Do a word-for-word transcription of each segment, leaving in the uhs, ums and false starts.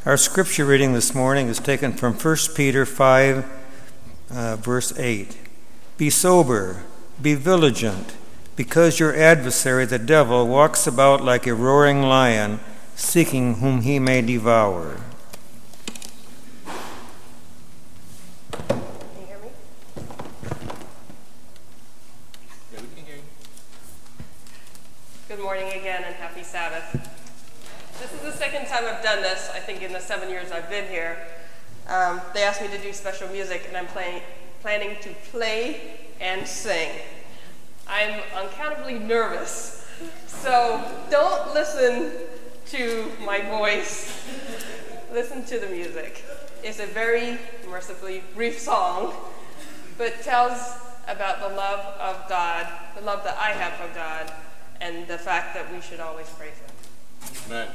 Our scripture reading this morning is taken from First Peter five, uh, verse eight. Be sober, be vigilant, because your adversary, the devil, walks about like a roaring lion, seeking whom he may devour. Can you hear me? Yeah, we can hear you. Good morning again and happy Sabbath. This is the second time I've done this, I think in the seven years I've been here. Um, they asked me to do special music, and I'm play, planning to play and sing. I'm uncountably nervous, so don't listen to my voice. Listen to the music. It's a very mercifully brief song, but tells about the love of God, the love that I have for God, and the fact that we should always praise Him. Amen.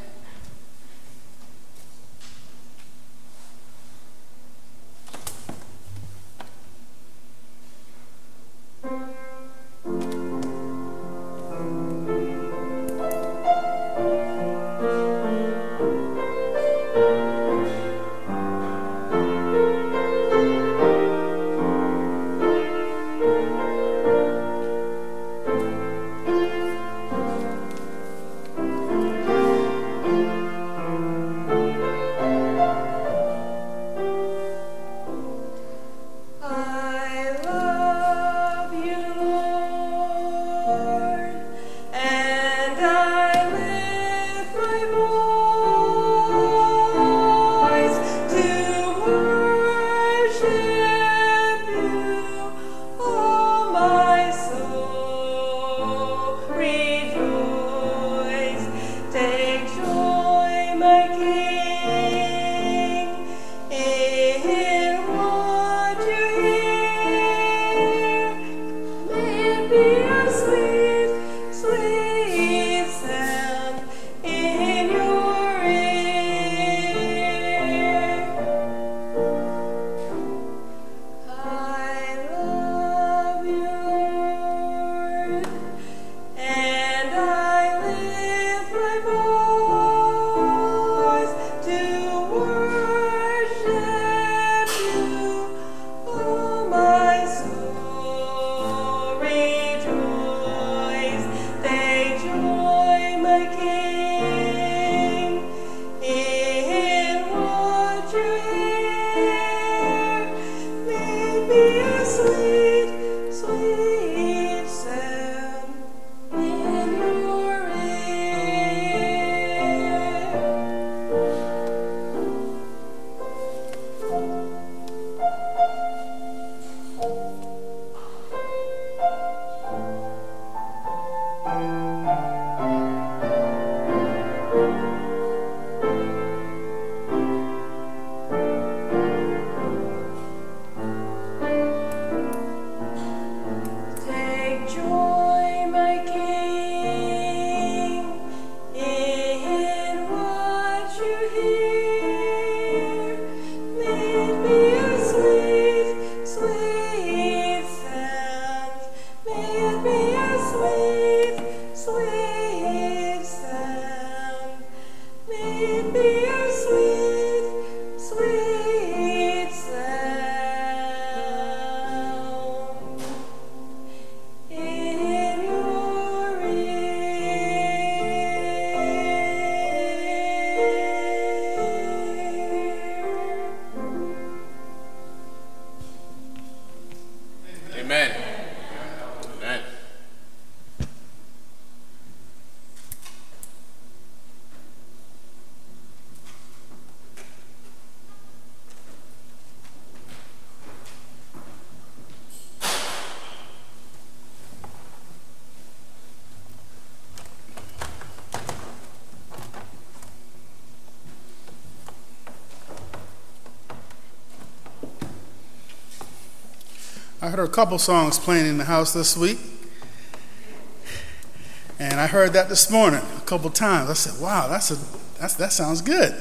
I heard a couple songs playing in the house this week, and I heard that this morning a couple times. I said, wow, that's a that's that sounds good.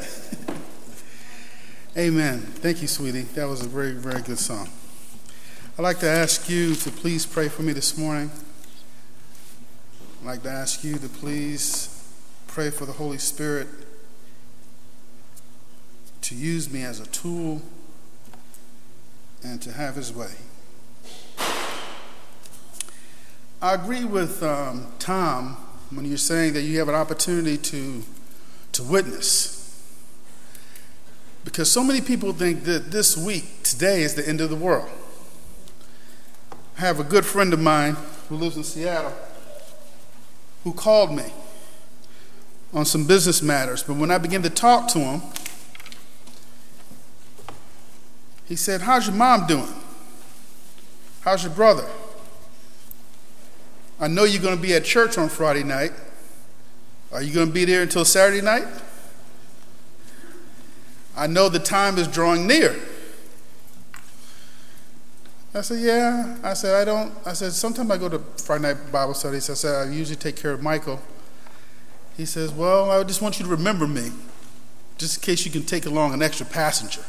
Amen. Thank you, sweetie. That was a very, very good song. I'd like to ask you to please pray for me this morning. I'd like to ask you to please pray for the Holy Spirit to use me as a tool and to have his way. I agree with um, Tom when you're saying that you have an opportunity to, to witness. Because so many people think that this week, today, is the end of the world. I have a good friend of mine who lives in Seattle who called me on some business matters. But when I began to talk to him, he said, "How's your mom doing? How's your brother? I know you're going to be at church on Friday night. Are you going to be there until Saturday night? I know the time is drawing near." I said, "Yeah." I said, I don't, I said, "Sometimes I go to Friday night Bible studies." I said, "I usually take care of Michael." He says, "Well, I just want you to remember me, just in case you can take along an extra passenger."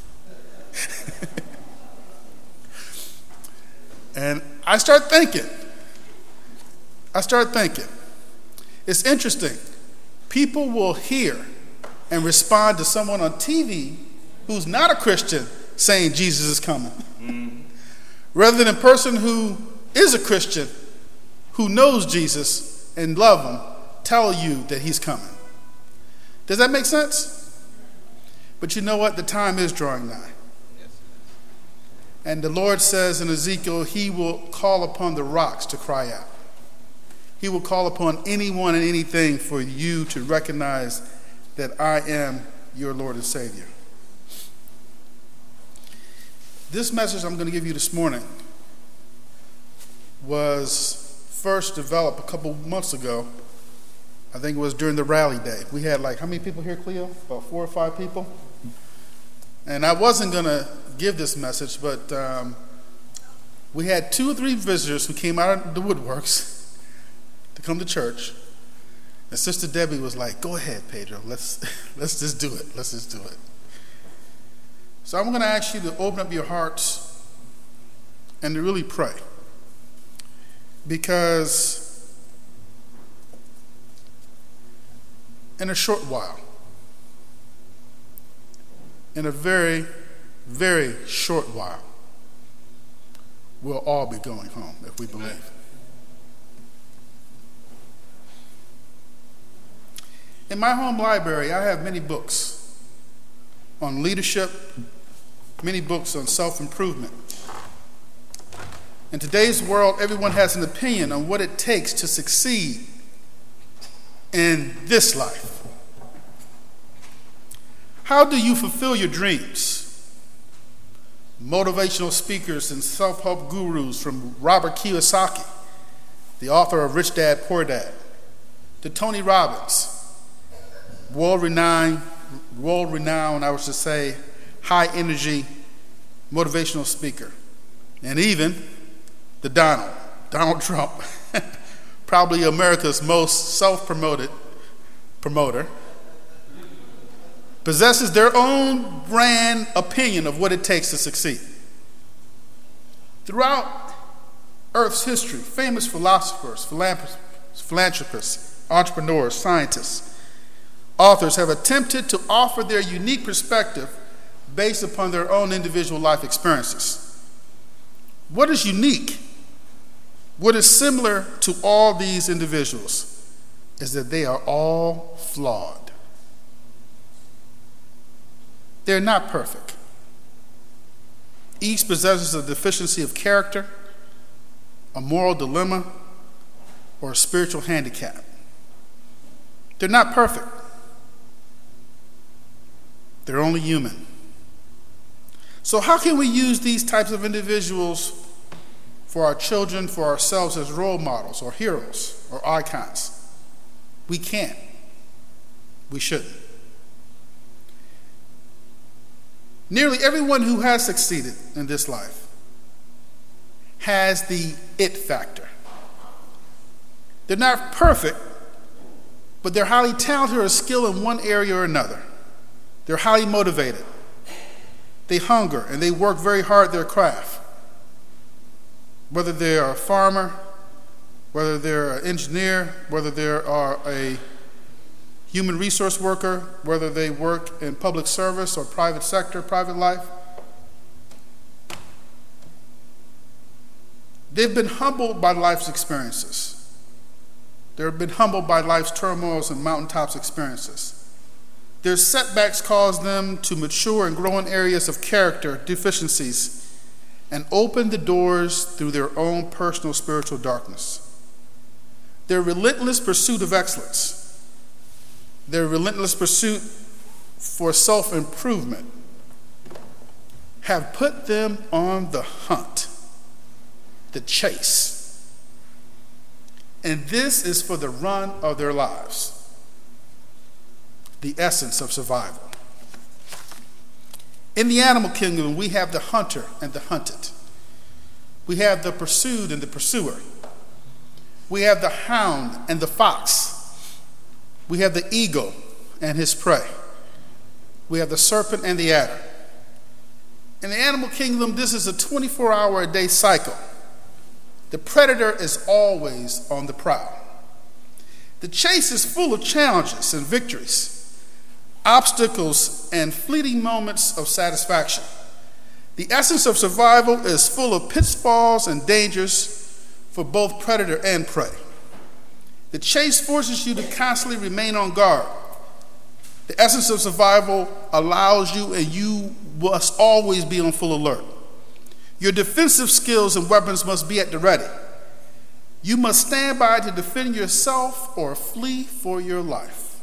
And I start thinking, I start thinking, it's interesting. People will hear and respond to someone on T V who's not a Christian saying Jesus is coming, mm-hmm. rather than a person who is a Christian, who knows Jesus and love him, tell you that he's coming. Does that make sense? But you know what? The time is drawing nigh. And the Lord says in Ezekiel, he will call upon the rocks to cry out. He will call upon anyone and anything for you to recognize that I am your Lord and Savior. This message I'm going to give you this morning was first developed a couple months ago. I think it was during the rally day. We had like, how many people here, Cleo? About four or five people. And I wasn't going to give this message, but um, we had two or three visitors who came out of the woodworks to come to church. And Sister Debbie was like, "Go ahead, Pedro. Let's let's just do it. Let's just do it." So I'm going to ask you to open up your hearts and to really pray. Because in a short while, in a very, very short while, we'll all be going home if we believe. In my home library, I have many books on leadership, many books on self-improvement. In today's world, everyone has an opinion on what it takes to succeed in this life. How do you fulfill your dreams? Motivational speakers and self-help gurus from Robert Kiyosaki, the author of Rich Dad, Poor Dad, to Tony Robbins, world-renowned, world-renowned, I was to say, high-energy motivational speaker, and even the Donald, Donald Trump, probably America's most self-promoted promoter, possesses their own brand opinion of what it takes to succeed. Throughout Earth's history, famous philosophers, philanthropists, entrepreneurs, scientists, authors have attempted to offer their unique perspective based upon their own individual life experiences. What is unique, what is similar to all these individuals, is that they are all flawed. They're not perfect. Each possesses a deficiency of character, a moral dilemma, or a spiritual handicap. They're not perfect. They're only human. So how can we use these types of individuals for our children, for ourselves as role models or heroes or icons? We can't. We shouldn't. Nearly everyone who has succeeded in this life has the it factor. They're not perfect, but they're highly talented or skilled in one area or another. They're highly motivated. They hunger and they work very hard at their craft. Whether they're a farmer, whether they're an engineer, whether they are a human resource worker, whether they work in public service or private sector, private life. They've been humbled by life's experiences. They've been humbled by life's turmoils and mountaintops experiences. Their setbacks cause them to mature and grow in areas of character deficiencies and open the doors through their own personal spiritual darkness. Their relentless pursuit of excellence, their relentless pursuit for self-improvement have put them on the hunt, the chase. And this is for the run of their lives, the essence of survival. In the animal kingdom, we have the hunter and the hunted. We have the pursued and the pursuer. We have the hound and the fox. We have the eagle and his prey. We have the serpent and the adder. In the animal kingdom, this is a twenty-four hour a day cycle. The predator is always on the prowl. The chase is full of challenges and victories, obstacles and fleeting moments of satisfaction. The essence of survival is full of pitfalls and dangers for both predator and prey. The chase forces you to constantly remain on guard. The essence of survival allows you, and you must always be on full alert. Your defensive skills and weapons must be at the ready. You must stand by to defend yourself or flee for your life.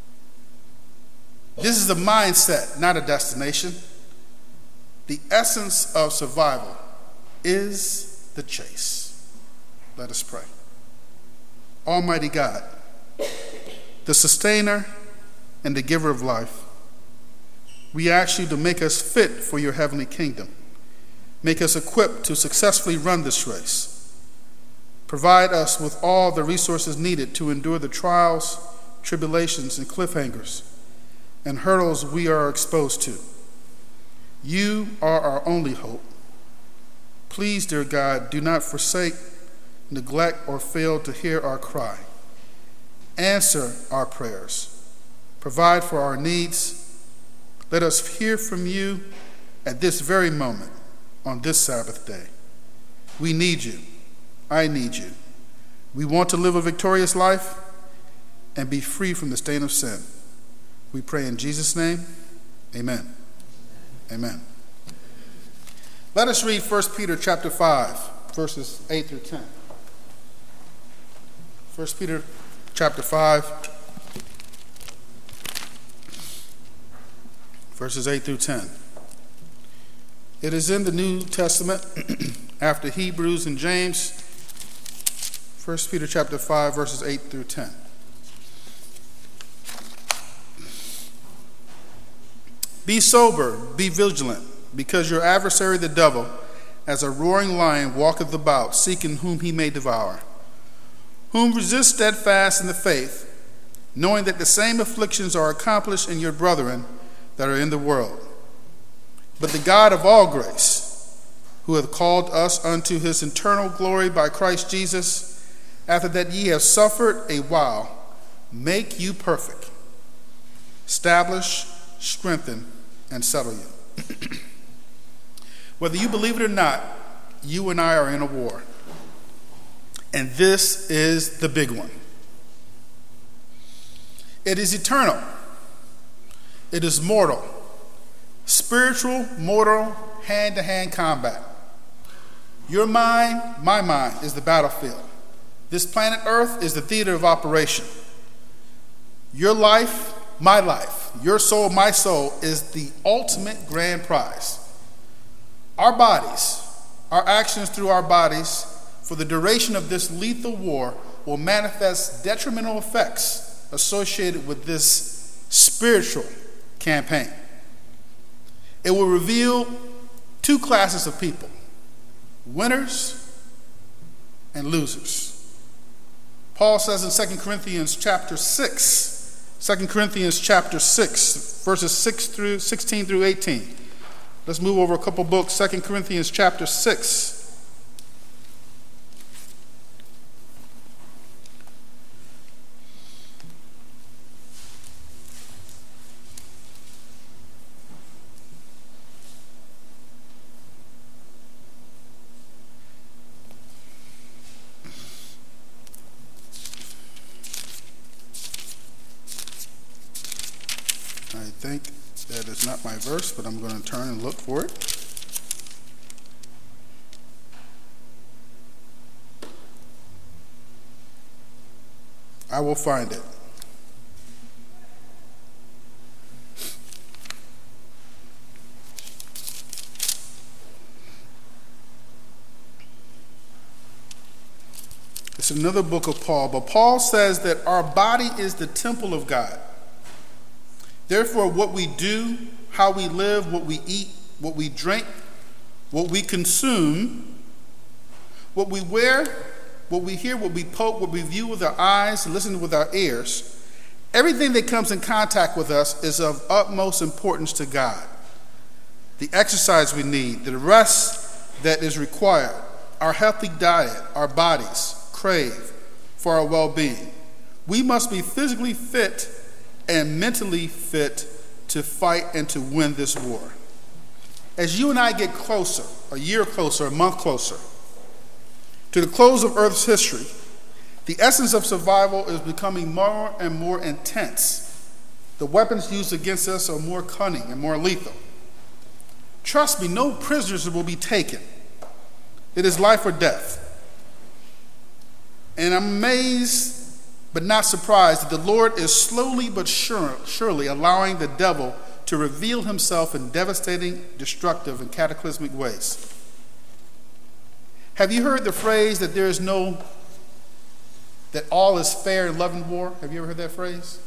This is a mindset, not a destination. The essence of survival is the chase. Let us pray. Almighty God, the sustainer and the giver of life, we ask you to make us fit for your heavenly kingdom. Make us equipped to successfully run this race. Provide us with all the resources needed to endure the trials, tribulations, and cliffhangers and hurdles we are exposed to. You are our only hope. Please, dear God, do not forsake, neglect, or fail to hear our cry. Answer our prayers. Provide for our needs. Let us hear from you at this very moment on this Sabbath day. We need you. I need you. We want to live a victorious life and be free from the stain of sin. We pray in Jesus' name. Amen. Amen. Let us read First Peter chapter five, verses eight through ten. First Peter chapter five, verses eight through ten. It is in the New Testament, after Hebrews and James. First Peter chapter five, verses eight through ten. Be sober, be vigilant, because your adversary the devil, as a roaring lion, walketh about, seeking whom he may devour. Whom resist steadfast in the faith, knowing that the same afflictions are accomplished in your brethren that are in the world. But the God of all grace, who hath called us unto his eternal glory by Christ Jesus, after that ye have suffered a while, make you perfect, establish, strengthen, and settle you. Whether you believe it or not, you and I are in a war. And this is the big one. It is eternal. It is mortal. Spiritual, mortal, hand-to-hand combat. Your mind, my mind, is the battlefield. This planet Earth is the theater of operation. Your life, my life, your soul, my soul, is the ultimate grand prize. Our bodies, our actions through our bodies, for the duration of this lethal war, will manifest detrimental effects associated with this spiritual campaign. It will reveal two classes of people, winners and losers. Paul says in Second Corinthians chapter six, Second Corinthians chapter six, verses six through sixteen through eighteen. Let's move over a couple books. Second Corinthians chapter six. I think that is not my verse, but I'm going to turn and look for it. I will find it. It's another book of Paul, but Paul says that our body is the temple of God. Therefore, what we do, how we live, what we eat, what we drink, what we consume, what we wear, what we hear, what we poke, what we view with our eyes, listen with our ears, everything that comes in contact with us is of utmost importance to God. The exercise we need, the rest that is required, our healthy diet, our bodies crave for our well-being. We must be physically fit and mentally fit to fight and to win this war. As you and I get closer, a year closer, a month closer, to the close of Earth's history, the essence of survival is becoming more and more intense. The weapons used against us are more cunning and more lethal. Trust me, no prisoners will be taken. It is life or death. And I'm amazed but not surprised that the Lord is slowly but sure, surely allowing the devil to reveal himself in devastating, destructive, and cataclysmic ways. Have you heard the phrase that there is no, that all is fair in love and war? Have you ever heard that phrase?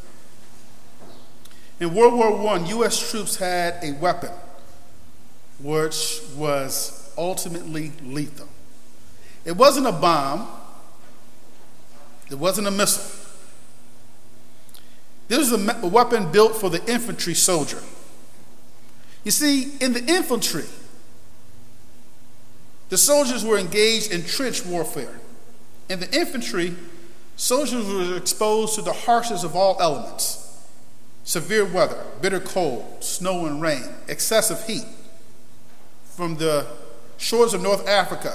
In World War One, U S troops had a weapon which was ultimately lethal. It wasn't a bomb. It wasn't a missile. This was a weapon built for the infantry soldier. You see, in the infantry, the soldiers were engaged in trench warfare. In the infantry, soldiers were exposed to the harshest of all elements: severe weather, bitter cold, snow and rain, excessive heat, from the shores of North Africa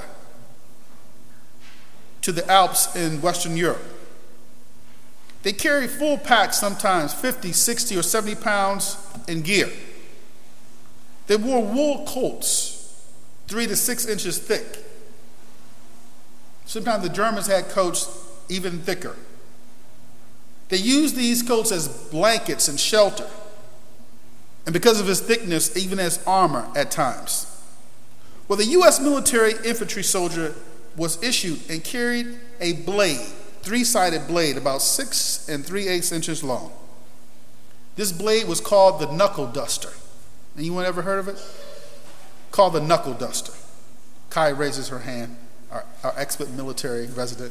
to the Alps in Western Europe. They carried full packs, sometimes fifty, sixty, or seventy pounds in gear. They wore wool coats, three to six inches thick. Sometimes the Germans had coats even thicker. They used these coats as blankets and shelter, and because of its thickness, even as armor at times. Well, the U S military infantry soldier was issued and carried a blade, three-sided blade, about six and three-eighths inches long. This blade was called the knuckle duster. Anyone ever heard of it? Called the knuckle duster. Kai raises her hand, our, our expert military resident.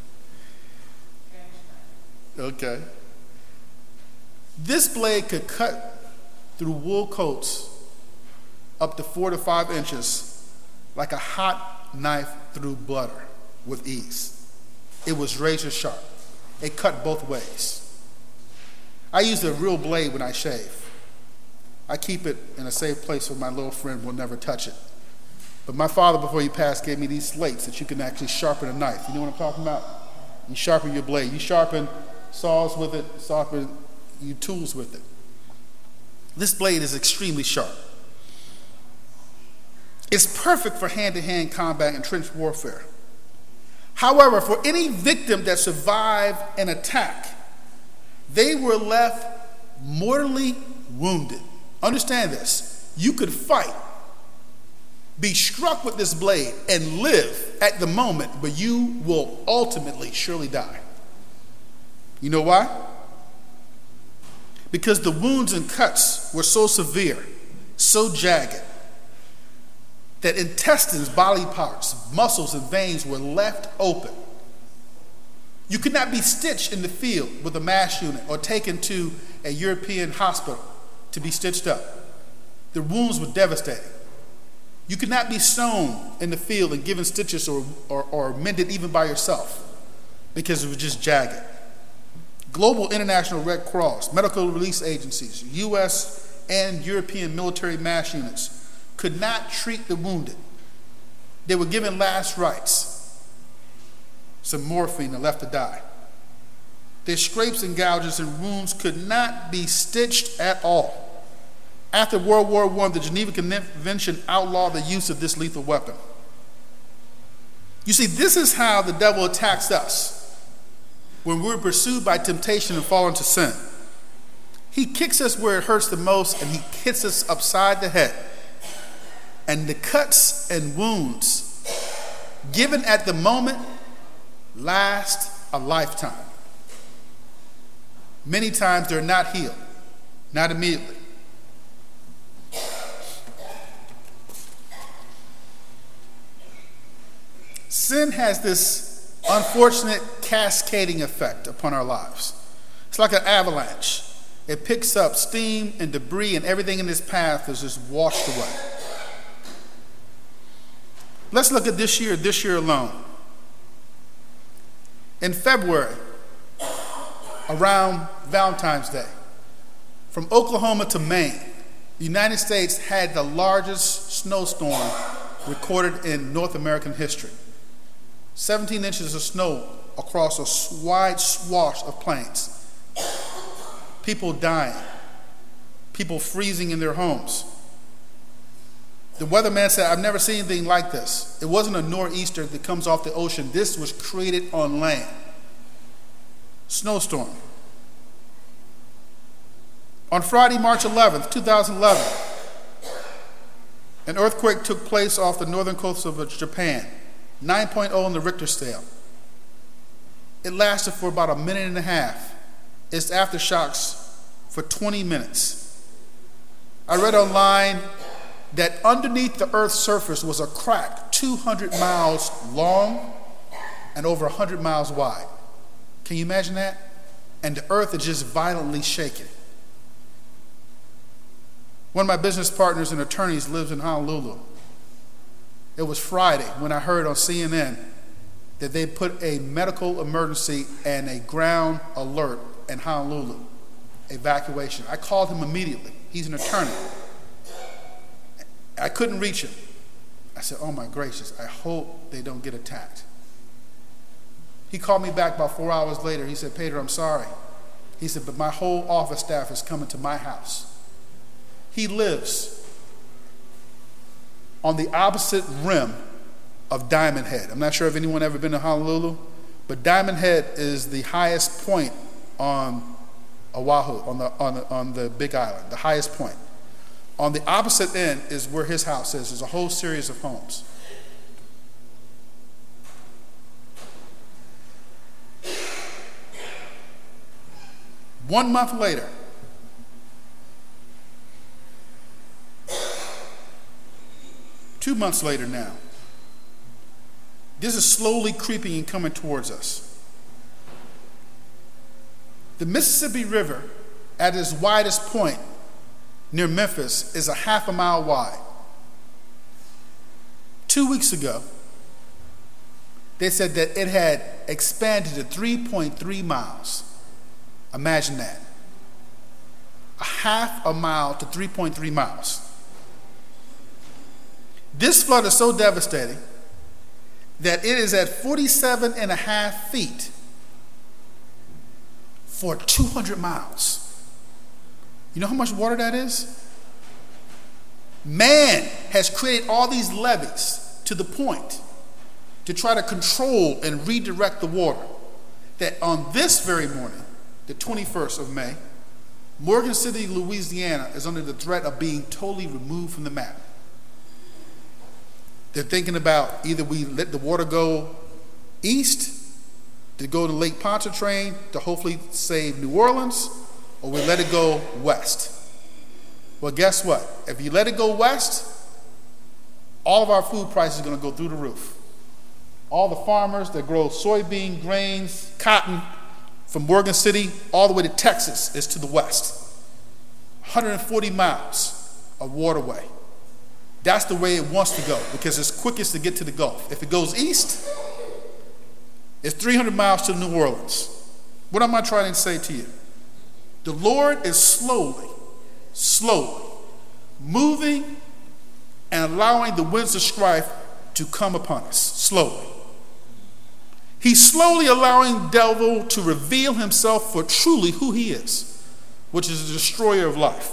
Okay. This blade could cut through wool coats up to four to five inches like a hot knife through butter with ease. It was razor sharp. It cut both ways. I use a real blade when I shave. I keep it in a safe place where my little friend will never touch it. But my father, before he passed, gave me these slates that you can actually sharpen a knife. You know what I'm talking about? You sharpen your blade. You sharpen saws with it, sharpen you tools with it. This blade is extremely sharp. It's perfect for hand-to-hand combat and trench warfare. However, for any victim that survived an attack, they were left mortally wounded. Understand this. You could fight, be struck with this blade, and live at the moment, but you will ultimately surely die. You know why? Because the wounds and cuts were so severe, so jagged, that intestines, body parts, muscles, and veins were left open. You could not be stitched in the field with a MASH unit or taken to a European hospital to be stitched up. The wounds were devastating. You could not be sewn in the field and given stitches or, or, or mended even by yourself because it was just jagged. Global International Red Cross, medical relief agencies, U S and European military MASH units could not treat the wounded. They were given last rites, some morphine and left to die. Their scrapes and gouges and wounds could not be stitched at all. After World War One, the Geneva Convention outlawed the use of this lethal weapon. You see, this is how the devil attacks us when we're pursued by temptation and fall into sin. He kicks us where it hurts the most, and he hits us upside the head. And the cuts and wounds given at the moment last a lifetime. Many times they're not healed, not immediately. Sin has this unfortunate cascading effect upon our lives. It's like an avalanche. It picks up steam and debris, and everything in its path is just washed away. Let's look at this year, this year alone. In February, around Valentine's Day, from Oklahoma to Maine, the United States had the largest snowstorm recorded in North American history. seventeen inches of snow across a wide swath of plains. People dying, people freezing in their homes. The weatherman said, I've never seen anything like this. It wasn't a nor'easter that comes off the ocean. This was created on land. Snowstorm. On Friday, March eleventh, two thousand eleven, an earthquake took place off the northern coast of Japan, nine point oh on the Richter scale. It lasted for about a minute and a half. Its aftershocks for twenty minutes. I read online that underneath the Earth's surface was a crack two hundred miles long and over one hundred miles wide. Can you imagine that? And the Earth is just violently shaking. One of my business partners and attorneys lives in Honolulu. It was Friday when I heard on C N N that they put a medical emergency and a ground alert in Honolulu, evacuation. I called him immediately. He's an attorney. I couldn't reach him. I said, oh my gracious, I hope they don't get attacked. He called me back about four hours later. He said, Pedro, I'm sorry. He said, but my whole office staff is coming to my house. He lives on the opposite rim of Diamond Head. I'm not sure if anyone ever been to Honolulu, but Diamond Head is the highest point on Oahu, on the, on the, on the Big Island, the highest point. On the opposite end is where his house is. There's a whole series of homes. One month later, two months later now, this is slowly creeping and coming towards us. The Mississippi River, at its widest point near Memphis, is a half a mile wide. Two weeks ago, they said that it had expanded to three point three miles. Imagine that. A half a mile to three point three miles. This flood is so devastating that it is at forty-seven and a half feet for two hundred miles. You know how much water that is? Man has created all these levees to the point to try to control and redirect the water that on this very morning, the twenty-first of May, Morgan City, Louisiana is under the threat of being totally removed from the map. They're thinking about either we let the water go east to go to Lake Pontchartrain to hopefully save New Orleans, or we let it go west. Well, guess what? If you let it go west, all of our food prices are going to go through the roof. All the farmers that grow soybean, grains, cotton, from Morgan City all the way to Texas is to the west. one hundred forty miles of waterway. That's the way it wants to go because it's quickest to get to the Gulf. If it goes east, it's three hundred miles to New Orleans. What am I trying to say to you? The Lord is slowly, slowly moving and allowing the winds of strife to come upon us, slowly. He's slowly allowing devil to reveal himself for truly who he is, which is the destroyer of life.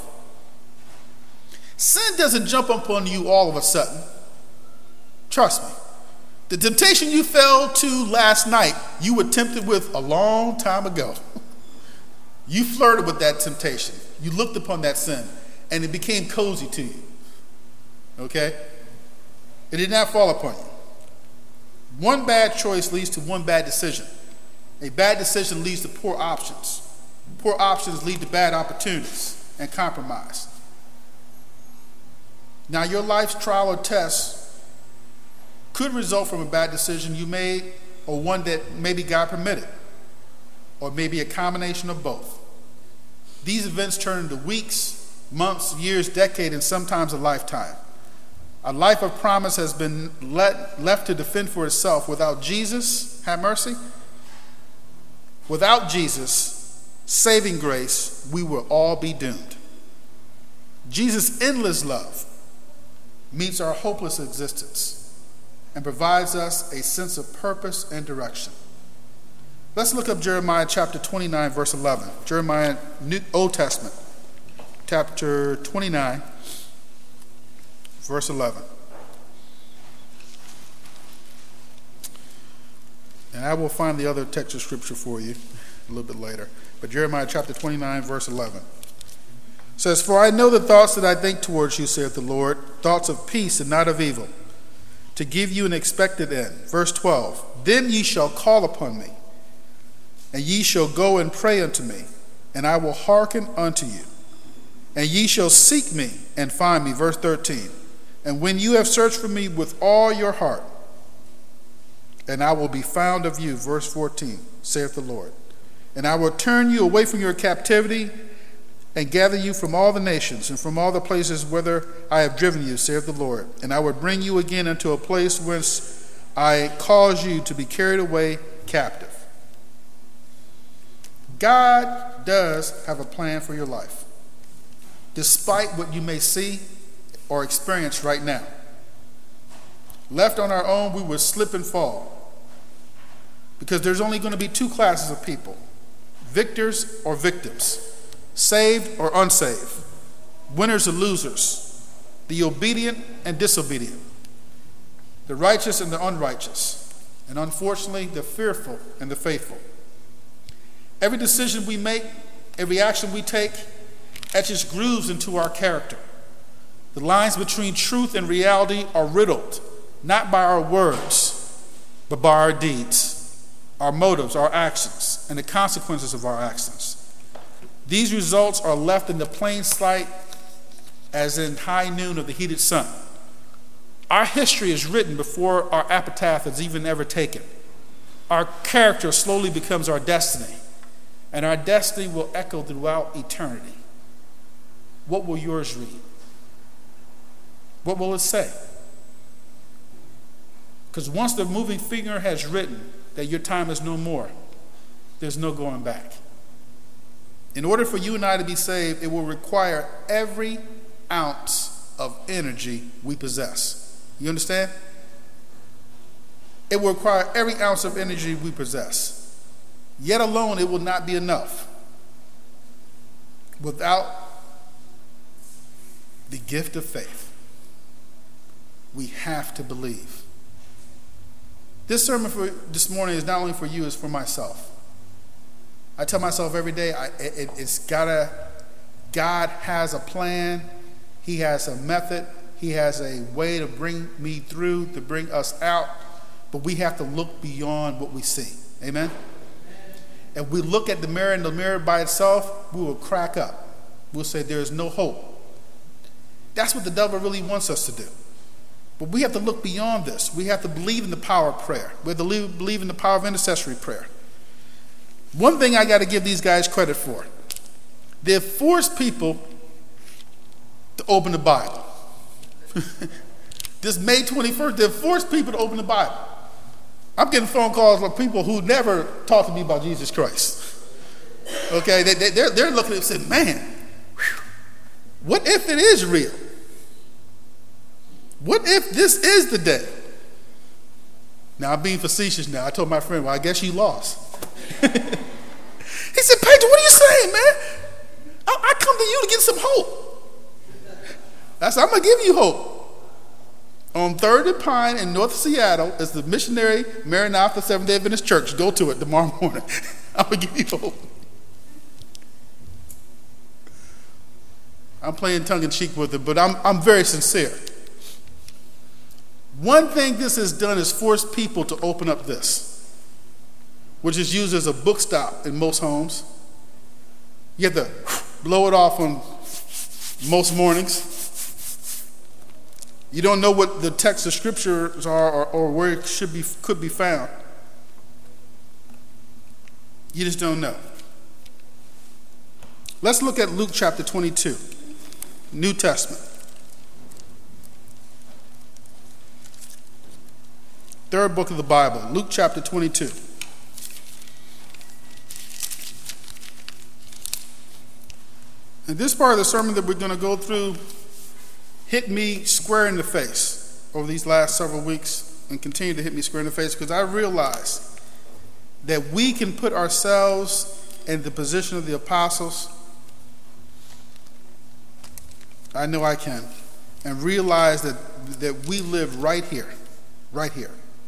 Sin doesn't jump upon you all of a sudden. Trust me. The temptation you fell to last night, you were tempted with a long time ago. You flirted with that temptation. You looked upon that sin, and it became cozy to you. Okay? It did not fall upon you. One bad choice leads to one bad decision. A bad decision leads to poor options. Poor options lead to bad opportunities and compromise. Now, your life's trial or test could result from a bad decision you made, or one that maybe God permitted, or maybe a combination of both. These events turn into weeks, months, years, decades, and sometimes a lifetime. A life of promise has been let, left to defend for itself. Without Jesus, have mercy, without Jesus' saving grace, we will all be doomed. Jesus' endless love meets our hopeless existence and provides us a sense of purpose and direction. Let's look up Jeremiah chapter twenty-nine, verse eleven. Jeremiah, New, Old Testament, chapter twenty-nine, verse eleven. And I will find the other text of scripture for you a little bit later. But Jeremiah chapter twenty-nine, verse eleven says, "For I know the thoughts that I think towards you, saith the Lord, thoughts of peace and not of evil, to give you an expected end." Verse twelve, "Then ye shall call upon me, and ye shall go and pray unto me, and I will hearken unto you. And ye shall seek me and find me." Verse thirteen, "And when you have searched for me with all your heart, and I will be found of you." Verse fourteen, saith the Lord, "And I will turn you away from your captivity, and gather you from all the nations, and from all the places whither I have driven you, saith the Lord. And I will bring you again into a place whence I caused you to be carried away captive." God does have a plan for your life, despite what you may see or experience right now. Left on our own, we will slip and fall, because there's only going to be two classes of people: victors or victims, saved or unsaved, winners or losers, the obedient and disobedient, the righteous and the unrighteous, and unfortunately, the fearful and the faithful. Every decision we make, every action we take, etches grooves into our character. The lines between truth and reality are riddled, not by our words, but by our deeds, our motives, our actions, and the consequences of our actions. These results are left in the plain sight as in high noon of the heated sun. Our history is written before our epitaph is even ever taken. Our character slowly becomes our destiny, and our destiny will echo throughout eternity. What will yours read? What will it say? Because once the moving finger has written that your time is no more, there's no going back. In order for you and I to be saved, it will require every ounce of energy we possess. You understand? It will require every ounce of energy we possess. Yet alone, it will not be enough. Without the gift of faith, we have to believe. This sermon for this morning is not only for you, it's for myself. I tell myself every day, I, it, it's gotta, God has a plan. He has a method. He has a way to bring me through, to bring us out. But we have to look beyond what we see. Amen? If we look at the mirror and the mirror by itself, we will crack up. We'll say there is no hope. That's what the devil really wants us to do. But we have to look beyond this. We have to believe in the power of prayer. We have to believe in the power of intercessory prayer. One thing I got to give these guys credit for: they've forced people to open the Bible. This May twenty-first, they've forced people to open the Bible. I'm getting phone calls from people who never talked to me about Jesus Christ. Okay, they, they, they're, they're looking at it and saying, man, whew, what if it is real? What if this is the day? Now, I'm being facetious now. I told my friend, well, I guess you lost. He said, Pedro, what are you saying, man? I, I come to you to get some hope. I said, I'm going to give you hope. On third and Pine in North Seattle is the Missionary Maranatha Seventh-day Adventist Church. Go to it tomorrow morning. I'm going to give you hope. I'm playing tongue-in-cheek with it, but I'm, I'm very sincere. One thing this has done is force people to open up this, which is used as a book stop in most homes. You have to blow it off on most mornings. You don't know what the text of scriptures are or, or where it should be could be found. You just don't know. Let's look at Luke chapter twenty-two, New Testament. Third book of the Bible, Luke chapter twenty-two. And this part of the sermon that we're going to go through hit me square in the face over these last several weeks and continue to hit me square in the face because I realize that we can put ourselves in the position of the apostles. I know I can. And realize that, that we live right here, right here.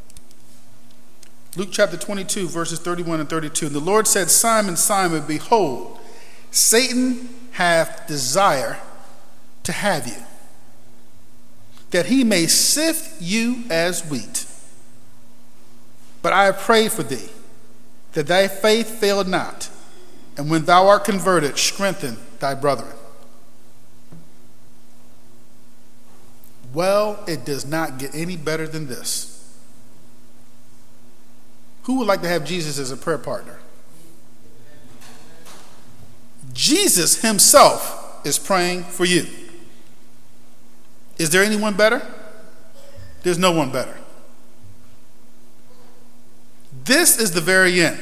Luke chapter twenty-two, verses thirty-one and thirty-two. The Lord said, Simon, Simon, behold, Satan hath desire to have you, that he may sift you as wheat. But I have prayed for thee, that thy faith fail not, and when thou art converted, strengthen thy brethren. Well, it does not get any better than this. Who would like to have Jesus as a prayer partner? Jesus himself is praying for you. Is there anyone better? There's no one better. This is the very end.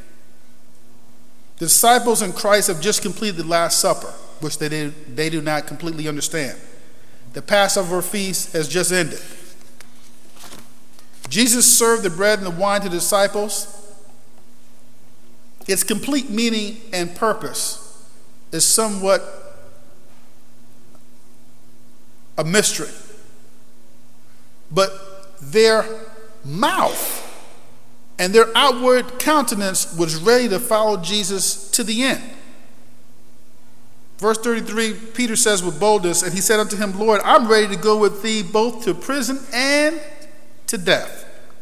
The disciples in Christ have just completed the Last Supper, which they, did, they do not completely understand. The Passover feast has just ended. Jesus served the bread and the wine to the disciples. Its complete meaning and purpose is somewhat a mystery. But their mouth and their outward countenance was ready to follow Jesus to the end. Verse thirty-three, Peter says with boldness, and he said unto him, Lord, I'm ready to go with thee both to prison and to death.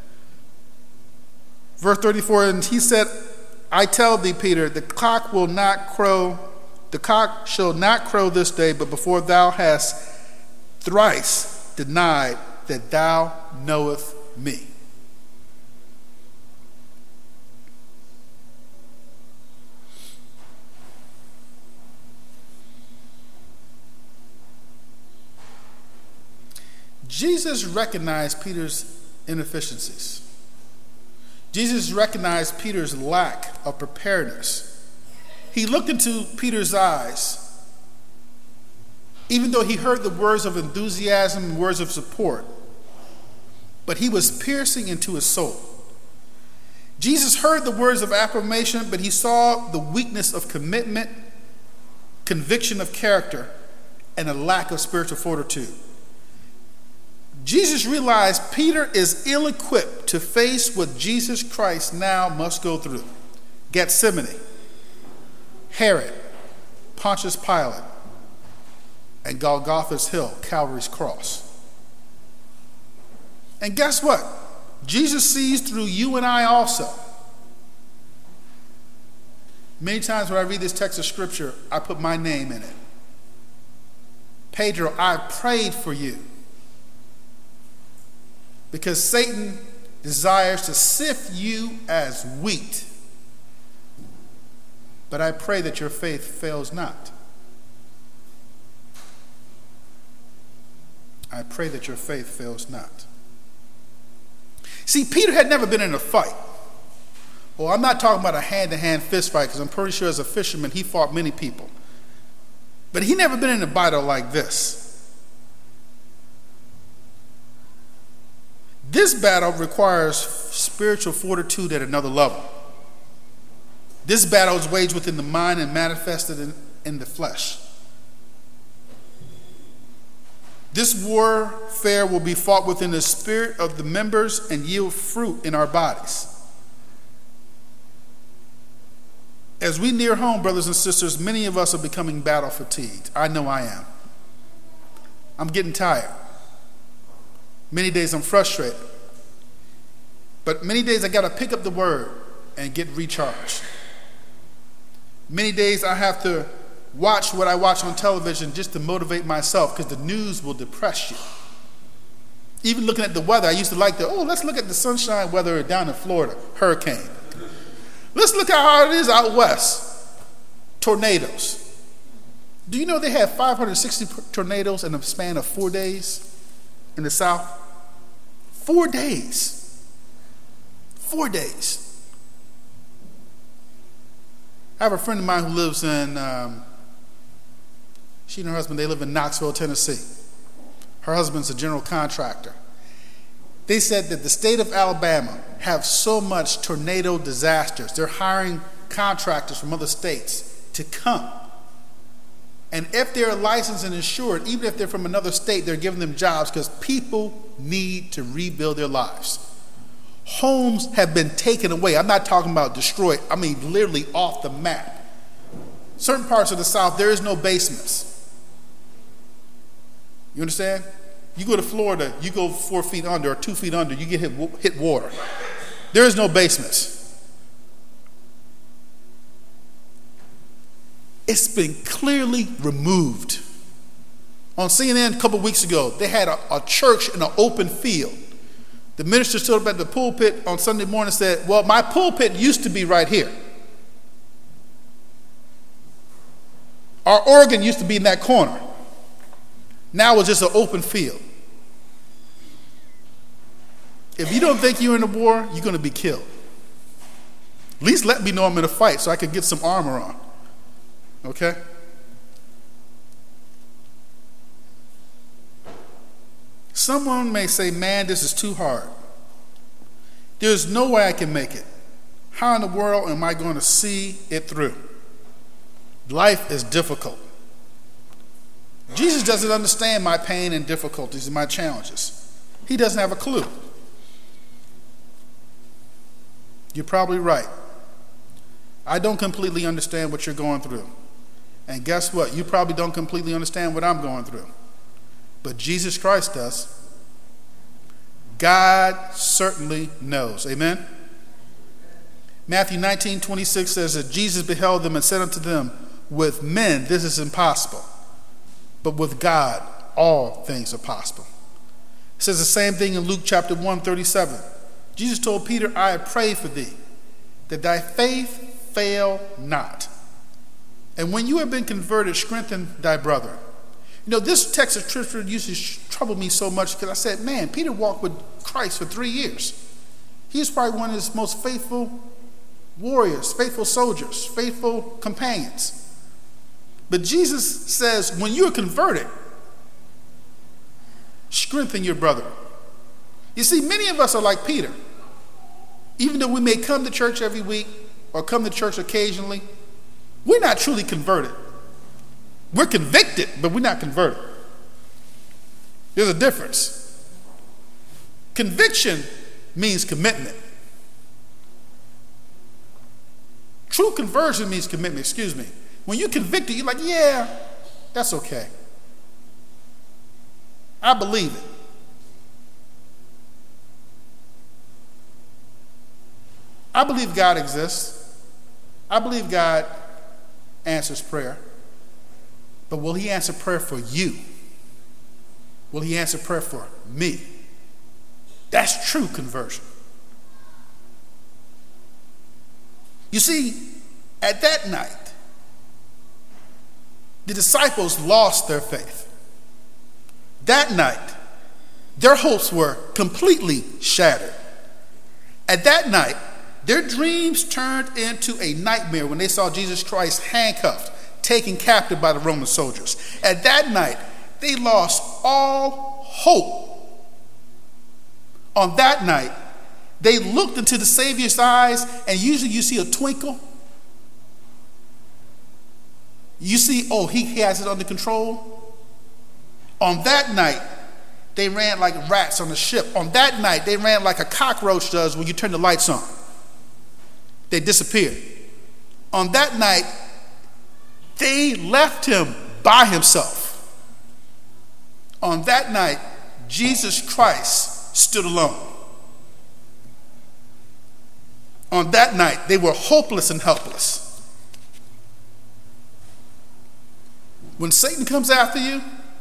Verse thirty-four, and he said, I tell thee, Peter, the cock will not crow, the cock shall not crow this day, but before thou hast thrice denied that thou knowest me. Jesus recognized Peter's inefficiencies. Jesus recognized Peter's lack of preparedness. He looked into Peter's eyes. Even though he heard the words of enthusiasm and words of support, but he was piercing into his soul. Jesus heard the words of affirmation, but he saw the weakness of commitment, conviction of character, and a lack of spiritual fortitude. Jesus realized Peter is ill-equipped to face what Jesus Christ now must go through. Gethsemane, Herod, Pontius Pilate, and Golgotha's hill, Calvary's cross. And guess what? Jesus sees through you and I also. Many times when I read this text of scripture, I put my name in it. Pedro, I prayed for you. Because Satan desires to sift you as wheat. But I pray that your faith fails not. I pray that your faith fails not. See, Peter had never been in a fight. Well, I'm not talking about a hand-to-hand fist fight, because I'm pretty sure as a fisherman he fought many people. But he never been in a battle like this. This battle requires spiritual fortitude at another level. This battle is waged within the mind and manifested in, in the flesh. This warfare will be fought within the spirit of the members and yield fruit in our bodies. As we near home, brothers and sisters, many of us are becoming battle fatigued. I know I am. I'm getting tired. Many days I'm frustrated. But many days I got to pick up the word and get recharged. Many days I have to watch what I watch on television just to motivate myself, because the news will depress you. Even looking at the weather, I used to like to, oh, let's look at the sunshine weather down in Florida, hurricane. Let's look at how it is out west, tornadoes. Do you know they had five hundred sixty tornadoes in a span of four days in the South? Four days. Four days. I have a friend of mine who lives in, um, she and her husband, they live in Knoxville, Tennessee. Her husband's a general contractor. They said that the state of Alabama have so much tornado disasters. They're hiring contractors from other states to come. And if they're licensed and insured, even if they're from another state, they're giving them jobs because people need to rebuild their lives. Homes have been taken away. I'm not talking about destroyed. I mean literally off the map. Certain parts of the South, there is no basements. You understand? You go to Florida, you go four feet under or two feet under, you get hit, hit water. There is no basements. It's been clearly removed. On C N N a couple weeks ago, they had a, a church in an open field. The minister stood up at the pulpit on Sunday morning and said, well, my pulpit used to be right here. Our organ used to be in that corner. Now it's just an open field. If you don't think you're in a war, you're going to be killed. At least let me know I'm in a fight so I can get some armor on. Okay? Someone may say, man, this is too hard. There's no way I can make it. How in the world am I going to see it through? Life is difficult. Jesus doesn't understand my pain and difficulties and my challenges. He doesn't have a clue. You're probably right. I don't completely understand what you're going through. And guess what? You probably don't completely understand what I'm going through. But Jesus Christ does. God certainly knows. Amen? Matthew nineteen twenty-six says that Jesus beheld them and said unto them, with men this is impossible, but with God all things are possible. It says the same thing in Luke chapter one thirty-seven. Jesus told Peter, I have prayed for thee, that thy faith fail not. And when you have been converted, strengthen thy brother. You know, this text of scripture used to trouble me so much because I said, man, Peter walked with Christ for three years. He was probably one of his most faithful warriors, faithful soldiers, faithful companions. But Jesus says, when you are converted, strengthen your brother. You see, many of us are like Peter. Even though we may come to church every week or come to church occasionally, we're not truly converted. We're convicted, but we're not converted. There's a difference. Conviction means commitment. True conversion means commitment, excuse me. When you're convicted, you're like, yeah, that's okay. I believe it. I believe God exists. I believe God answers prayer. But will he answer prayer for you? Will he answer prayer for me? That's true conversion. You see, at that night, the disciples lost their faith. That night, their hopes were completely shattered. At that night, their dreams turned into a nightmare when they saw Jesus Christ handcuffed, taken captive by the Roman soldiers. At that night, they lost all hope On that night, they looked into the Savior's eyes, and usually you see a twinkle. You see, oh, he has it under control. On that night, they ran like rats on a ship. On that night, they ran like a cockroach does when you turn the lights on. They disappeared. On that night, they left him by himself. On that night, Jesus Christ stood alone. On that night, they were hopeless and helpless. When Satan comes after you,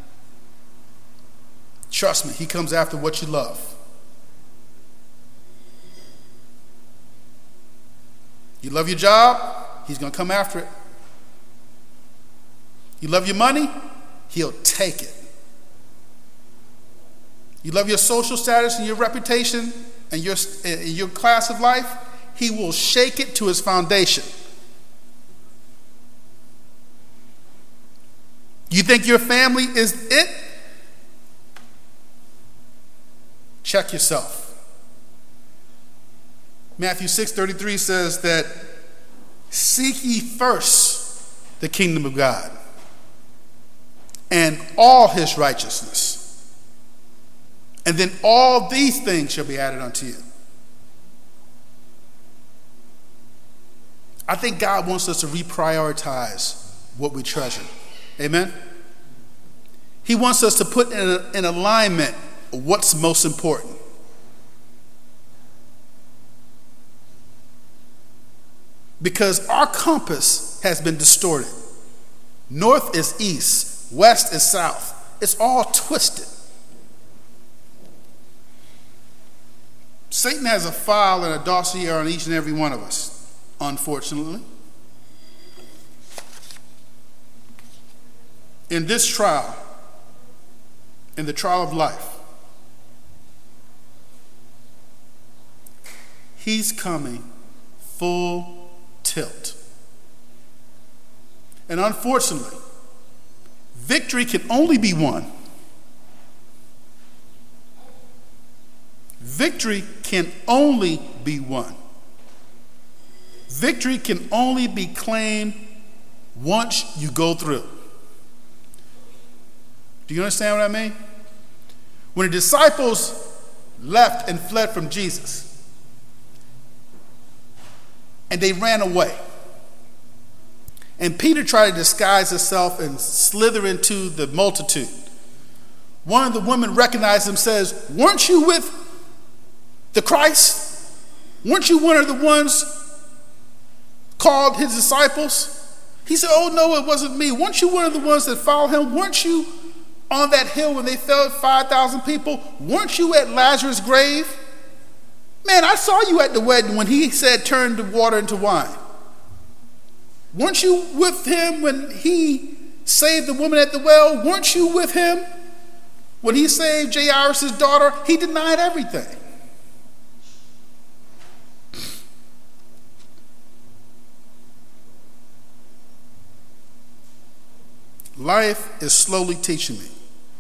trust me, he comes after what you love. You love your job, he's going to come after it. You love your money, he'll take it. You love your social status and your reputation and your, and your class of life, he will shake it to its foundation. You think your family is it? Check yourself. Matthew six thirty-three says that, seek ye first the kingdom of God and all his righteousness, and then all these things shall be added unto you. I think God wants us to reprioritize what we treasure. Amen? He wants us to put in, a, in alignment what's most important. Because our compass has been distorted. North is east, west is south. It's all twisted. Satan has a file and a dossier on each and every one of us, unfortunately. In this trial, in the trial of life, he's coming full tilt. And unfortunately, victory can only be won. Victory can only be won. Victory can only be claimed once you go through. Do you understand what I mean? When the disciples left and fled from Jesus, and they ran away, and Peter tried to disguise himself and slither into the multitude, one of the women recognized him and says, weren't you with the Christ? Weren't you one of the ones called his disciples? He said, oh no, it wasn't me. Weren't you one of the ones that followed him? Weren't you on that hill when they fed five thousand people? Weren't you at Lazarus' grave? Man, I saw you at the wedding when he said turn the water into wine. Weren't you with him when he saved the woman at the well? Weren't you with him when he saved Jairus' daughter? He denied everything. Life is slowly teaching me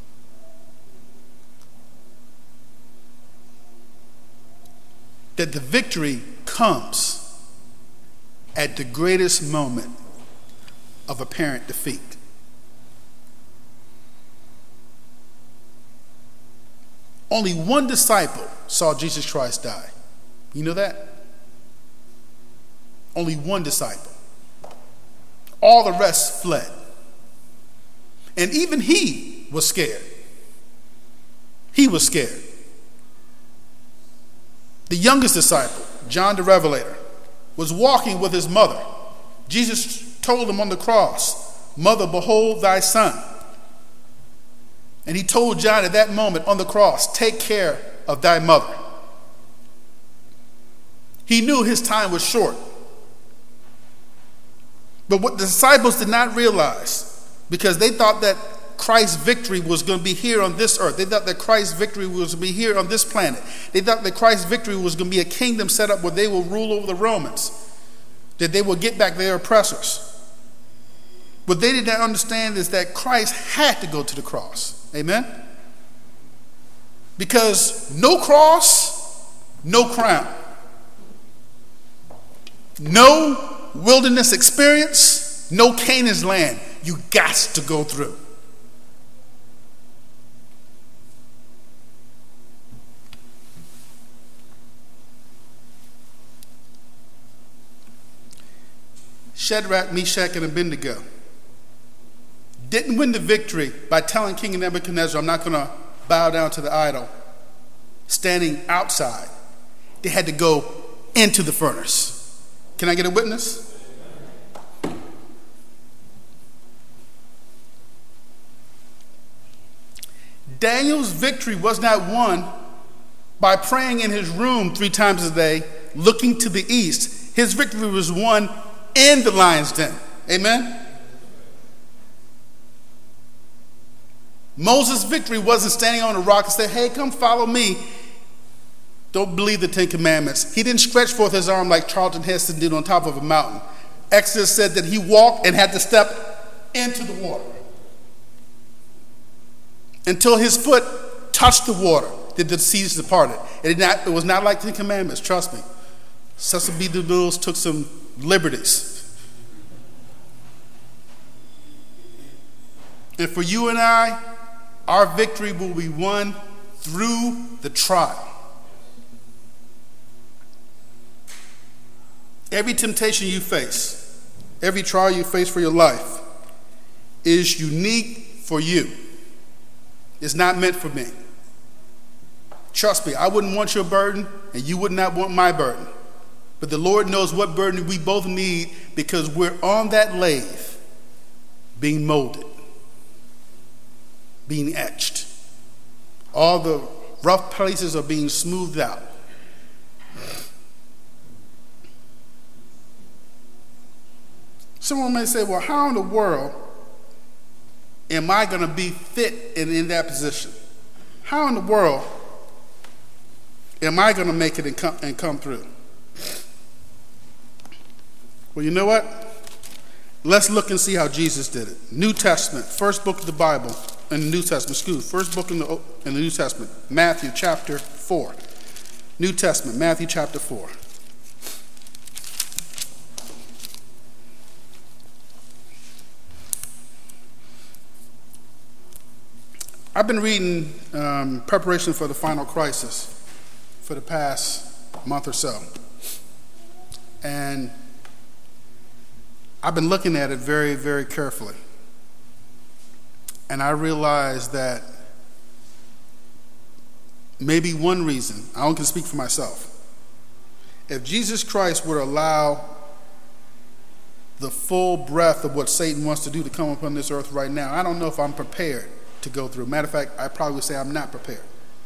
that the victory comes at the greatest moment of apparent defeat. Only one disciple saw Jesus Christ die. You know that? Only one disciple. All the rest fled. And even he was scared. He was scared. The youngest disciple, John the Revelator, was walking with his mother. Jesus told him on the cross, Mother, behold thy son. And he told John at that moment on the cross, take care of thy mother. He knew his time was short. But what the disciples did not realize, because they thought that Christ's victory was going to be here on this earth. They thought that Christ's victory was going to be here on this planet. They thought that Christ's victory was going to be a kingdom set up where they will rule over the Romans, that they will get back their oppressors. What they did not understand is that Christ had to go to the cross. Amen? Because no cross, no crown. No wilderness experience, no Canaan's land. You got to go through. Shadrach, Meshach, and Abednego didn't win the victory by telling King Nebuchadnezzar, I'm not going to bow down to the idol, standing outside. They had to go into the furnace. Can I get a witness? Daniel's victory was not won by praying in his room three times a day, looking to the east. His victory was won in the lion's den. Amen? Moses' victory wasn't standing on a rock and saying, hey, come follow me. Don't believe the Ten Commandments. He didn't stretch forth his arm like Charlton Heston did on top of a mountain. Exodus said that he walked and had to step into the water until his foot touched the water, that the seas departed. It, did not, it was not like the Ten Commandments, trust me. Cecil B. DeMille took some liberties. And for you and I, our victory will be won through the trial. Every temptation you face, every trial you face for your life is unique for you. It's not meant for me. Trust me, I wouldn't want your burden, and you would not want my burden. But the Lord knows what burden we both need because we're on that lathe being molded, being etched. All the rough places are being smoothed out. Someone may say, well, how in the world am I going to be fit and in that position? How in the world am I going to make it and come, and come through? Well, you know what? Let's look and see how Jesus did it. New Testament, first book of the Bible, in the New Testament, excuse me, first book in the, in the New Testament, Matthew chapter four. New Testament, Matthew chapter four. I've been reading um, Preparation for the Final Crisis for the past month or so. And I've been looking at it very, very carefully. And I realized that maybe one reason, I only can speak for myself, if Jesus Christ would allow the full breadth of what Satan wants to do to come upon this earth right now, I don't know if I'm prepared to go through. Matter of fact, I probably would say I'm not prepared.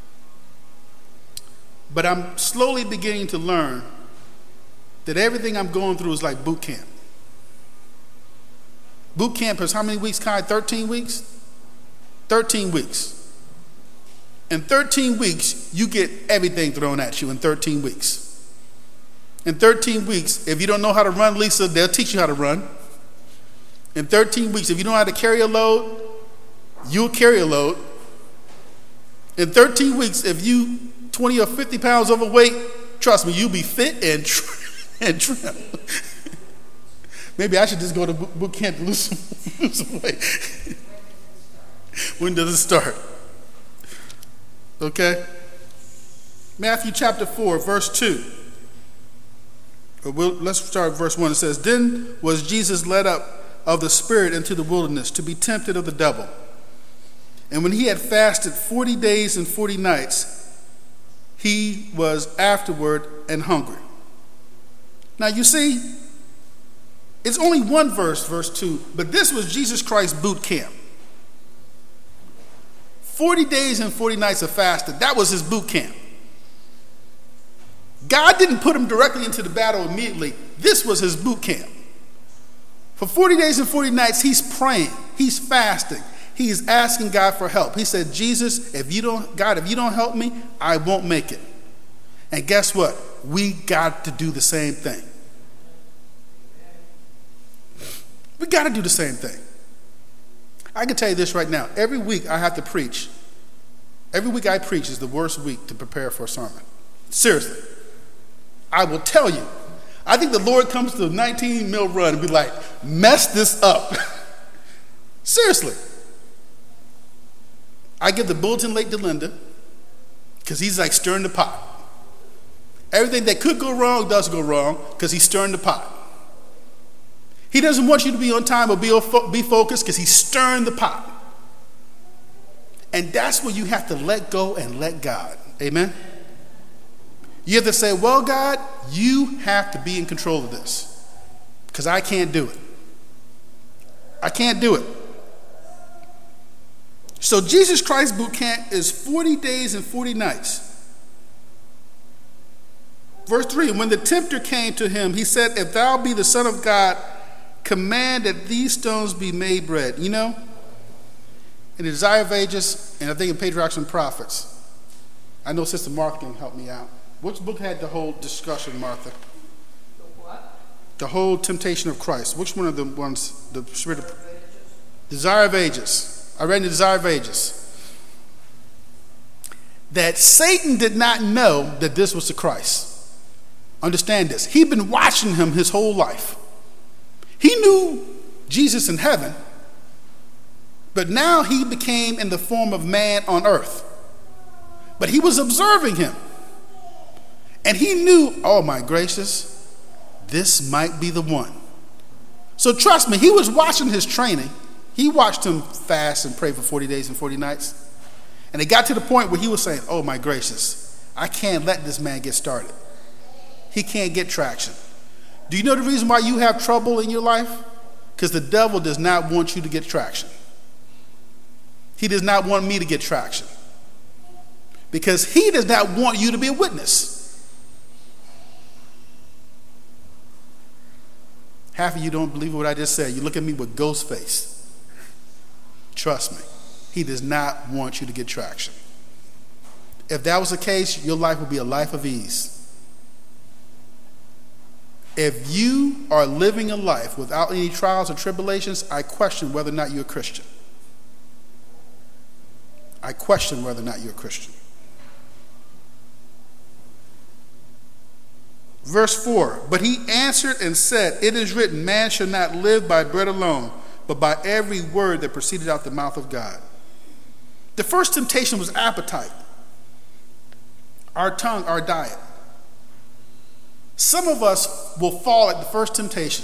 But I'm slowly beginning to learn that everything I'm going through is like boot camp. Boot camp is how many weeks, Kai? thirteen weeks? thirteen weeks. In thirteen weeks, you get everything thrown at you in thirteen weeks. In thirteen weeks, if you don't know how to run, Lisa, they'll teach you how to run. In thirteen weeks, if you don't know how to carry a load, you'll carry a load. In thirteen weeks, if you twenty or fifty pounds overweight, trust me, you'll be fit and trim. And trim. Maybe I should just go to boot camp to lose some, lose some weight. When does it start? Okay? Matthew chapter four, verse two. We'll, let's start at verse one. It says, Then was Jesus led up of the Spirit into the wilderness to be tempted of the devil. And when he had fasted forty days and forty nights, he was afterward and hungry. Now you see, it's only one verse, verse two, but this was Jesus Christ's boot camp. forty days and forty nights of fasting, that was his boot camp. God didn't put him directly into the battle immediately. This was his boot camp. For forty days and forty nights, he's praying, he's fasting, he's asking God for help. He said, Jesus, if you don't, God, if you don't help me, I won't make it. And guess what? We got to do the same thing. We got to do the same thing. I can tell you this right now. Every week I have to preach Every week I preach is the worst week to prepare for a sermon. Seriously. I will tell you. I think the Lord comes to the nineteen mile run and be like, mess this up. Seriously. I give the bulletin late to Linda because he's like stirring the pot. Everything that could go wrong does go wrong because he's stirring the pot. He doesn't want you to be on time or be, be focused because he's stirring the pot. And that's where you have to let go and let God. Amen? You have to say, well, God, you have to be in control of this because I can't do it. I can't do it. So Jesus Christ Boot Camp is forty days and forty nights. Verse three, when the tempter came to him, he said, if thou be the Son of God, command that these stones be made bread. You know, in the Desire of Ages, and I think in Patriarchs and Prophets, I know Sister Martha can help me out. Which book had the whole discussion, Martha? The what? The whole temptation of Christ. Which one of the ones? The Spirit of Desire of Ages. I read in the Desire of Ages that Satan did not know that this was the Christ. Understand this. He'd been watching him his whole life. He knew Jesus in heaven, but now he became in the form of man on earth. But he was observing him. And he knew, oh my gracious, this might be the one. So trust me, he was watching his training. He watched him fast and pray for forty days and forty nights. And it got to the point where he was saying, oh my gracious, I can't let this man get started. He can't get traction. Do you know the reason why you have trouble in your life? Because the devil does not want you to get traction. He does not want me to get traction. Because he does not want you to be a witness. Half of you don't believe what I just said. You look at me with ghost face. Trust me, he does not want you to get traction. If that was the case, your life would be a life of ease. If you are living a life without any trials or tribulations, I question whether or not you're a Christian. I question whether or not you're a Christian. Verse four, but he answered and said, it is written, man shall not live by bread alone, but by every word that proceeded out the mouth of God. The first temptation was appetite. Our tongue, our diet. Some of us will fall at the first temptation.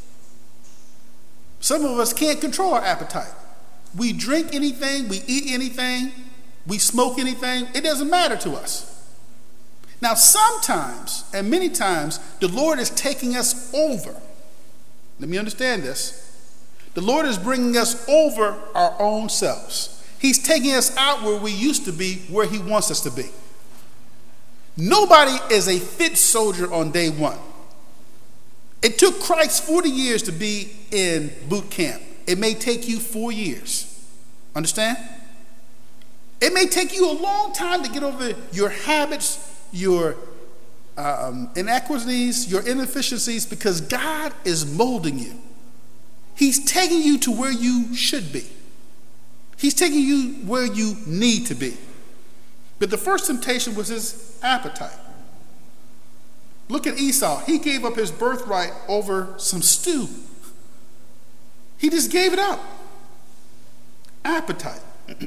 Some of us can't control our appetite. We drink anything, we eat anything, we smoke anything, it doesn't matter to us. Now sometimes, and many times, the Lord is taking us over. Let me understand this. The Lord is bringing us over our own selves. He's taking us out where we used to be, where he wants us to be. Nobody is a fit soldier on day one. It took Christ forty years to be in boot camp. It may take you four years. Understand? It may take you a long time to get over your habits, your um, inequities, your inefficiencies, because God is molding you. He's taking you to where you should be. He's taking you where you need to be. But the first temptation was his appetite. Look at Esau. He gave up his birthright over some stew. He just gave it up. Appetite.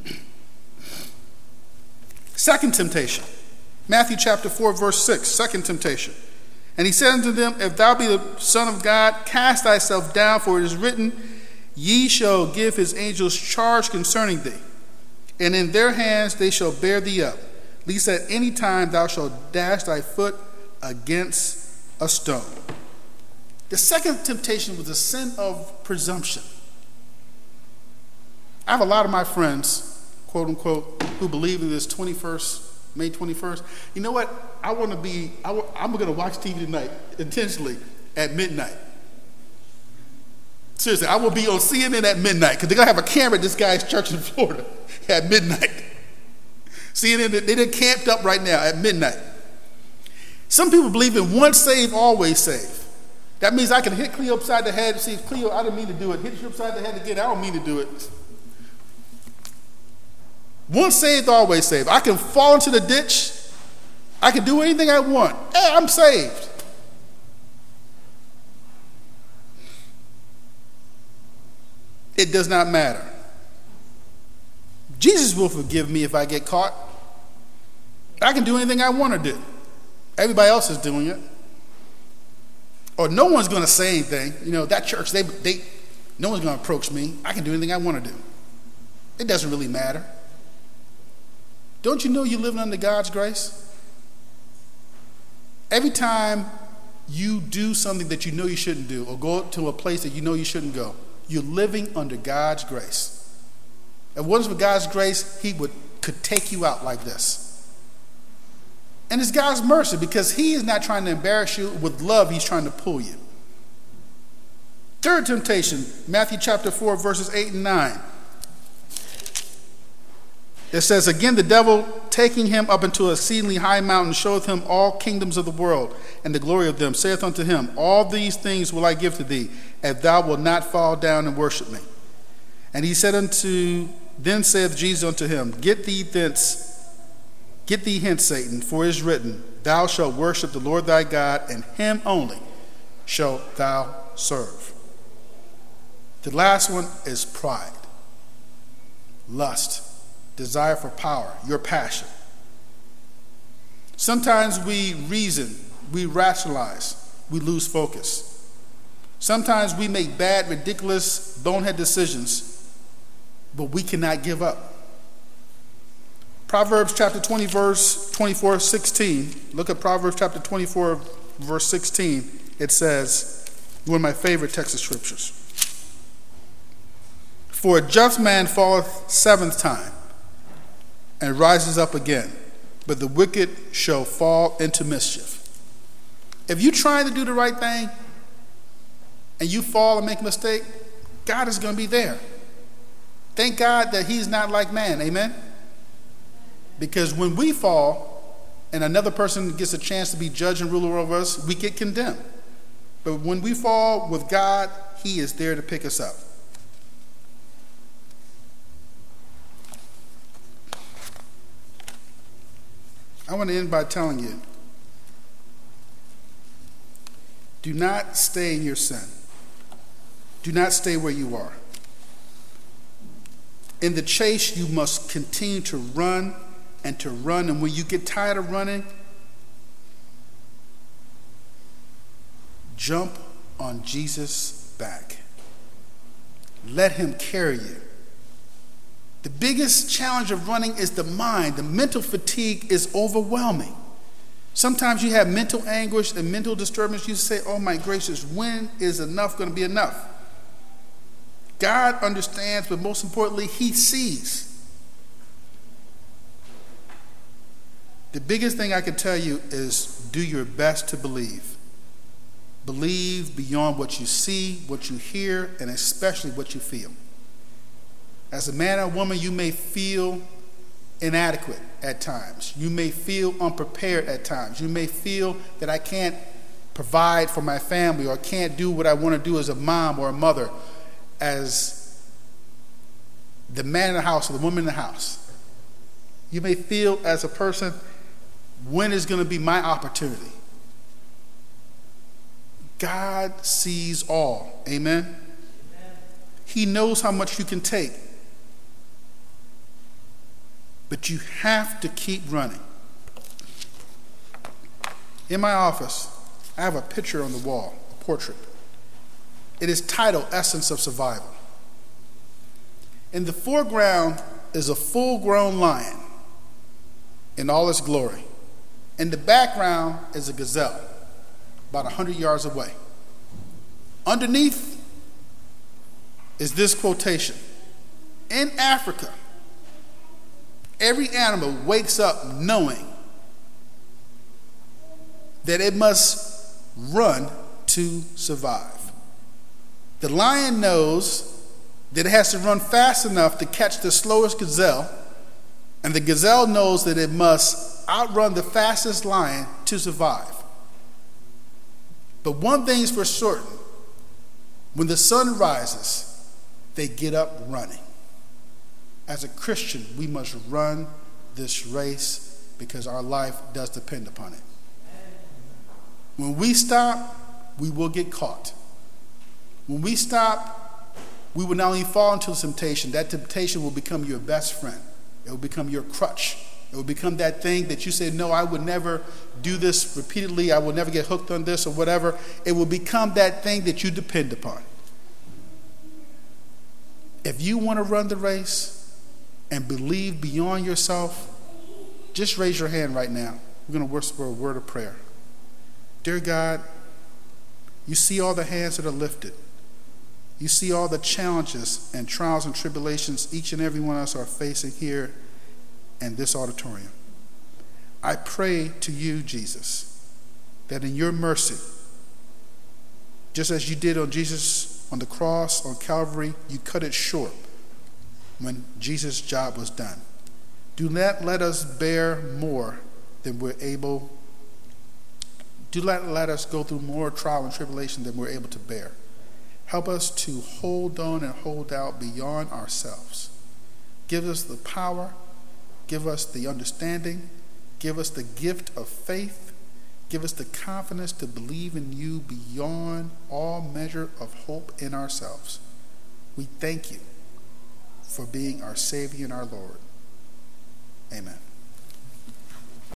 Second temptation. Matthew chapter four, verse six. Second temptation. And he said unto them, if thou be the Son of God, cast thyself down, for it is written, ye shall give his angels charge concerning thee, and in their hands they shall bear thee up, lest at any time thou shalt dash thy foot against a stone. The second temptation was the sin of presumption. I have a lot of my friends, quote unquote, who believe in this twenty-first, May twenty-first. You know what? I want to be, I, I'm going to watch T V tonight, intentionally, at midnight. Seriously, I will be on C N N at midnight, because they're going to have a camera at this guy's church in Florida at midnight. C N N, they done camped up right now at midnight. Some people believe in once saved, always saved. That means I can hit Cleo upside the head and see, Cleo, I didn't mean to do it. Hit you upside the head again, I don't mean to do it. Once saved, always saved. I can fall into the ditch. I can do anything I want. Hey, I'm saved. It does not matter. Jesus will forgive me if I get caught. I can do anything I want to do. Everybody else is doing it. Or no one's going to say anything. You know, that church, they, they, no one's going to approach me. I can do anything I want to do. It doesn't really matter. Don't you know you're living under God's grace? Every time you do something that you know you shouldn't do, or go to a place that you know you shouldn't go, you're living under God's grace. If it wasn't for God's grace, he would could take you out like this. And it's God's mercy, because he is not trying to embarrass you. With love, he's trying to pull you. Third temptation, Matthew chapter four, verses eight and nine. It says, again, the devil, taking him up into a exceedingly high mountain, showeth him all kingdoms of the world, and the glory of them, saith unto him, all these things will I give to thee, if thou wilt not fall down and worship me. And he said unto, then saith Jesus unto him, Get thee thence, get thee hence, Satan, for it is written, Thou shalt worship the Lord thy God, and him only shalt thou serve. The last one is pride, lust, desire for power, your passion. Sometimes we reason, we rationalize, we lose focus. Sometimes we make bad, ridiculous, bonehead decisions, but we cannot give up. Proverbs chapter twenty, verse twenty-four, sixteen. Look at Proverbs chapter twenty-four, verse sixteen. It says, one of my favorite Texas scriptures. For a just man falleth seventh time, and rises up again, but the wicked shall fall into mischief. If you're trying to do the right thing, and you fall and make a mistake, God is going to be there. Thank God that he's not like man, amen? Because when we fall, and another person gets a chance to be judge and ruler over us, we get condemned. But when we fall with God, he is there to pick us up. I want to end by telling you, do not stay in your sin. Do not stay where you are. In the chase, you must continue to run and to run. And when you get tired of running, jump on Jesus' back. Let him carry you. The biggest challenge of running is the mind. The mental fatigue is overwhelming. Sometimes you have mental anguish and mental disturbance. You say, oh my gracious, when is enough going to be enough? God understands, but most importantly, he sees. The biggest thing I can tell you is do your best to believe. Believe beyond what you see, what you hear, and especially what you feel. As a man or woman, you may feel inadequate at times. You may feel unprepared at times. You may feel that I can't provide for my family, or can't do what I want to do as a mom or a mother, as the man in the house or the woman in the house. You may feel as a person, when is going to be my opportunity? God sees all. Amen? Amen. He knows how much you can take. But you have to keep running. In my office, I have a picture on the wall, a portrait. It is titled Essence of Survival. In the foreground is a full-grown lion in all its glory. In the background is a gazelle, about one hundred yards away. Underneath is this quotation. In Africa, every animal wakes up knowing that it must run to survive. The lion knows that it has to run fast enough to catch the slowest gazelle, and the gazelle knows that it must outrun the fastest lion to survive. But one thing is for certain, when the sun rises, they get up running. As a Christian, we must run this race because our life does depend upon it. When we stop, we will get caught. When we stop, we will not only fall into temptation, that temptation will become your best friend. It will become your crutch. It will become that thing that you say, no, I would never do this repeatedly. I will never get hooked on this or whatever. It will become that thing that you depend upon. If you want to run the race and believe beyond yourself, just raise your hand right now. We're going to whisper a word of prayer. Dear God, you see all the hands that are lifted. You see all the challenges and trials and tribulations each and every one of us are facing here in this auditorium. I pray to you, Jesus, that in your mercy, just as you did on Jesus on the cross on Calvary, you cut it short when Jesus' job was done. Do not let us bear more than we're able. Do not let us go through more trial and tribulation than we're able to bear. Help us to hold on and hold out beyond ourselves. Give us the power. Give us the understanding. Give us the gift of faith. Give us the confidence to believe in you beyond all measure of hope in ourselves. We thank you for being our Savior and our Lord. Amen.